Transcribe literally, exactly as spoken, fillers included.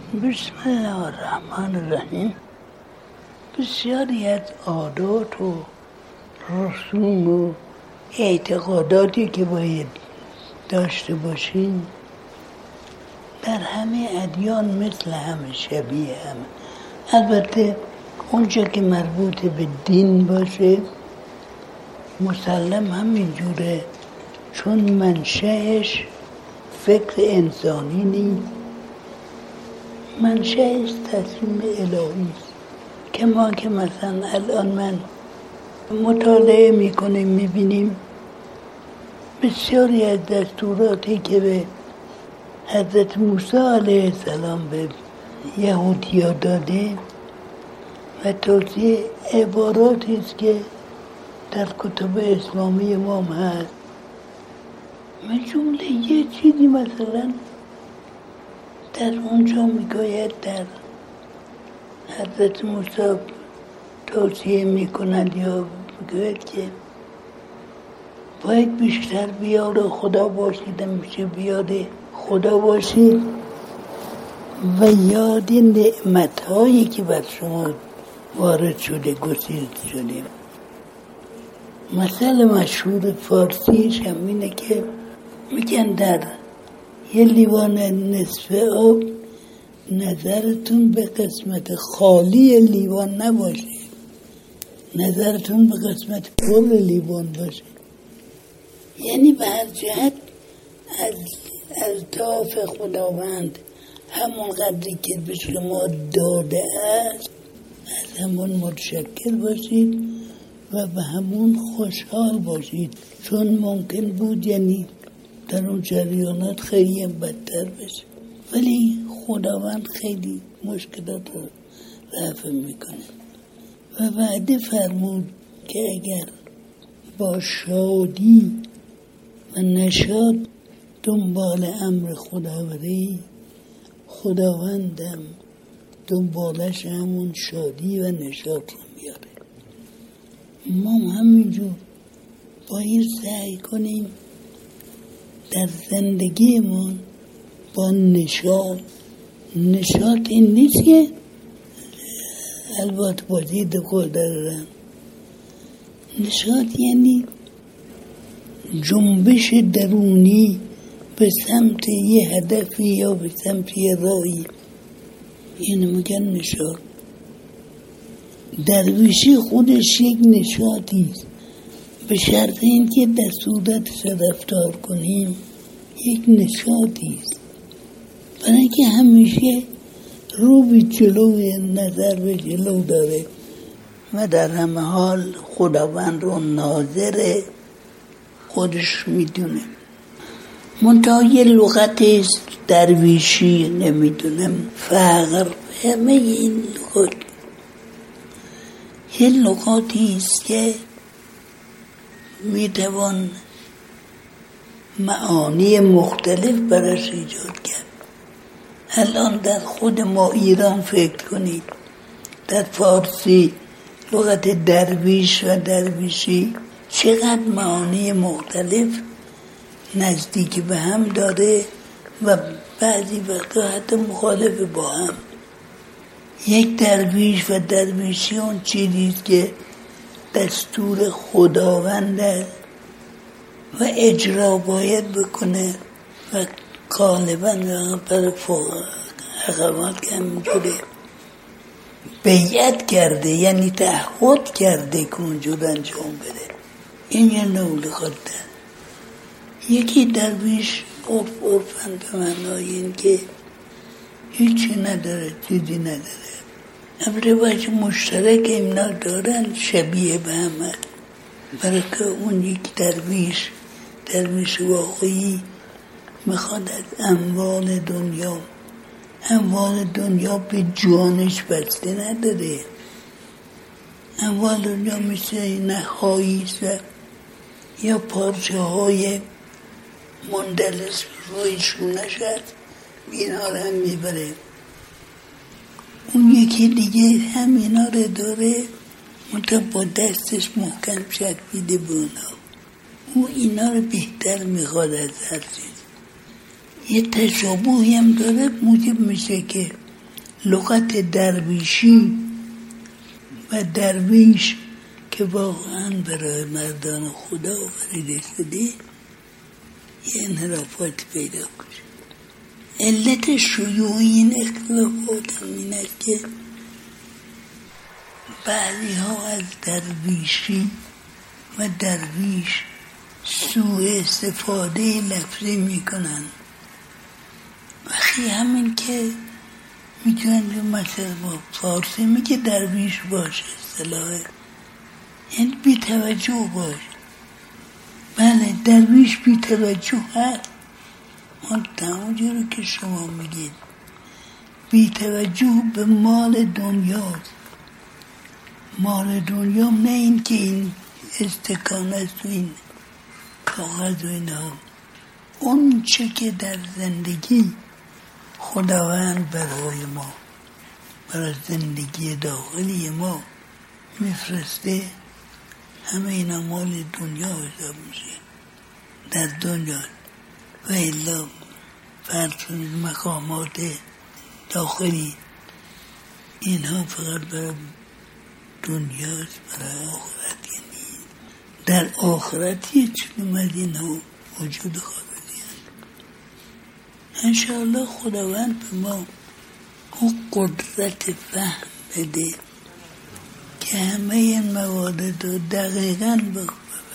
بسم الله الرحمن الرحیم. بسیاری از عادات و رسوم و اعتقاداتی که باید داشته باشیم در همه ادیان مثل همه، شبیه همه. البته اونجا که مربوط به دین باشه مسلم همین جوره، چون منشأش فکر انسانی نیست، منشأش تصمیم الهی است. که ما که مثلا الان من مطالعه میکنیم میبینیم بسیاری از دستوراتی که به حضرت موسی علیه السلام به یهودیا داده و توضیح عباراتی است که در کتب اسلامی ما هست. من جمله یه چیزی مثلا در اونجا میگوید در حضرت موسی توصیه میکنند یا میگوید که باید بیشتر بیاد خدا باشید، میشه بیاد خدا باشید و یاد نعمت‌هایی که بر شما وارد شده گسیل شده. مثل مشهور فارسیش هم اینه که میگن در یه لیوان نصف آب نظرتون به قسمت خالی لیوان نباشه، نظرتون به قسمت پر لیوان باشه. یعنی به هر جهت از از طرف خداوند همون قدری که به شما داده است از همون متشکر باشید و به همون خوشحال باشید، چون ممکن بود یعنی در اون جریانات خیلی بدتر بشه، ولی خداوند خیلی مشکلات رو رفع میکنه و وعده فرمود که اگر با شادی و نشاط دنبال امر خدا بری، خداوندم دنبالش همون شادی و نشاط رو میاره. ما همینجور باید سعی کنیم در زندگیمون با نشاط، نشاط این نیست که البته بازی دکل دارم، نشاط یعنی جنبش درونی به سمت یه هدفی یا به سمت یه راهی، اینو میگن نشاط. درویشی خودش یک نشاطی است، به شرط اینکه در صورتش رفتار کنیم یک نشاطی است، برای اینکه همیشه رو به جلو، نظر به جلو داره و در همه حال خداوند رو ناظر خودش میدونه. منتها یه لغتی است درویشی، نمیدونم فقر، همه این لغات یه لغاتی است که میتوان معانی مختلف براش ایجاد کرد. الان در خود ما ایران فکر کنید، در فارسی لغت درویش و درویشی چقدر معانی مختلف نزدیک به هم داره و بعضی وقتا حتی مخالف با هم. یک درویش و درویشی اون چیزیست که دستور خداوند است و اجرا باید بکنه و غالبا پر حقوات که همینجوره بیعت کرده، یعنی تعهد کرده که اونجور انجام بده. این یه نوع لغت داره. یکی درویش عرف عرفن به معنای این که هیچی نداره، چیزی نداره. امره باید مشترک اینا دارن شبیه به همه، برای که اون یک درویش درویش واقعی میخواد از اموال دنیا اموال دنیا به جانش بسته نداره. اموال دنیا مثل نخایی است یا پارچه های مندلس روی شونش هست، اینا رو هم میبره. اون یکی دیگه هم اینا رو داره منطقه با دستش محکم شکلیده به اونا. او اینا رو بهتر میخواد از هر چیز. یه تشابهی هم داره موجب میشه که لغت درویشی و درویش که واقعا برای مردان خدا آفریده شده یه انحرافات پیدا کنه. علت شیوع این اختلافات هم این است که بعضی ها از درویشی و درویش سوء استفاده لفظی میکنن. وقتی همین که میتونن مثلا با فارسی میگه درویش باشه اصطلاحه، یعنی بی توجه باشه. بله درویش بی توجه هست، ما همونجور رو که شما میگید بی توجه به مال دنیاست. مال دنیا نه این که این استکان است و این کاغذ و اینا، اون چه که در زندگی خداوند برای ما، برای زندگی داخلی ما میفرسته، همه اینا مال دنیا حساب میشه در دنیا. و الا فرض مقامات داخلی اینها فقط برای دنیاست، برای آخرت نیست. در آخرت هیچ اومد اینها وجود خواهد هست. انشاءالله خداوند به ما اون قدرت فهم بده که همه این موارد رو دقیقاً